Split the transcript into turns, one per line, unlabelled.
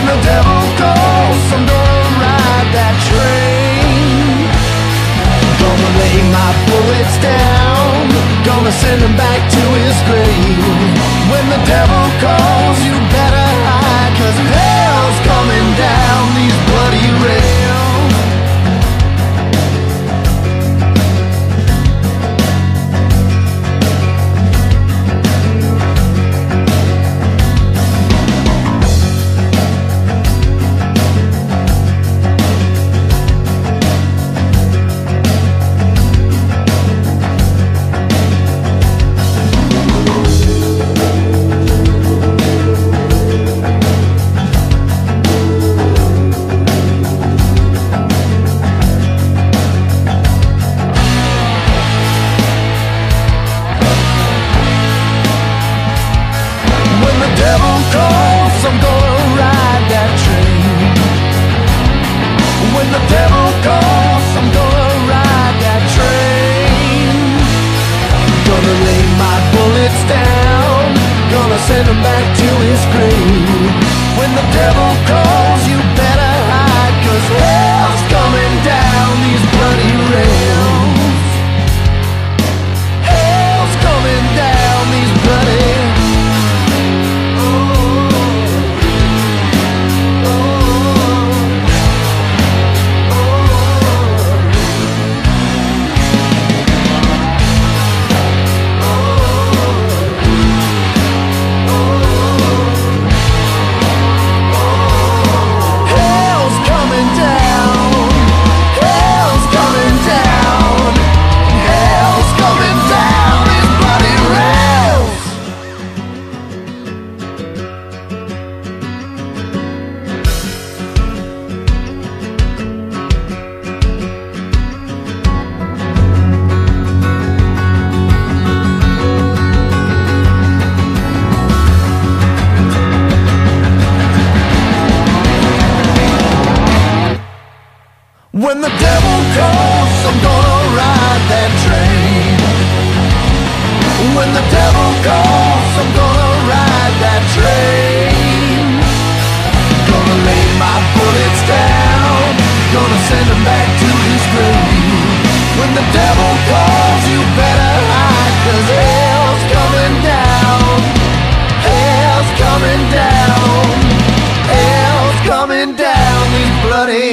the devil calls, I'm gonna ride that train. Gonna lay my bullets down, gonna send him back to his grave. When the devil calls, you better hide, 'cause hell's coming down these bloody rails. I'm gonna ride that train. When the devil calls, I'm gonna ride that train. Gonna lay my bullets down, gonna send him back to his grave. When the devil calls, you better hide, 'cause hell's coming down these bloody rails. Hell's coming down these bloody When the devil calls, I'm gonna ride that train. When the devil calls, I'm gonna ride that train. Gonna lay my bullets down, gonna send him back to his grave. When the devil calls, you better hide, 'cause hell's coming down. Hell's coming down. Hell's coming down these bloody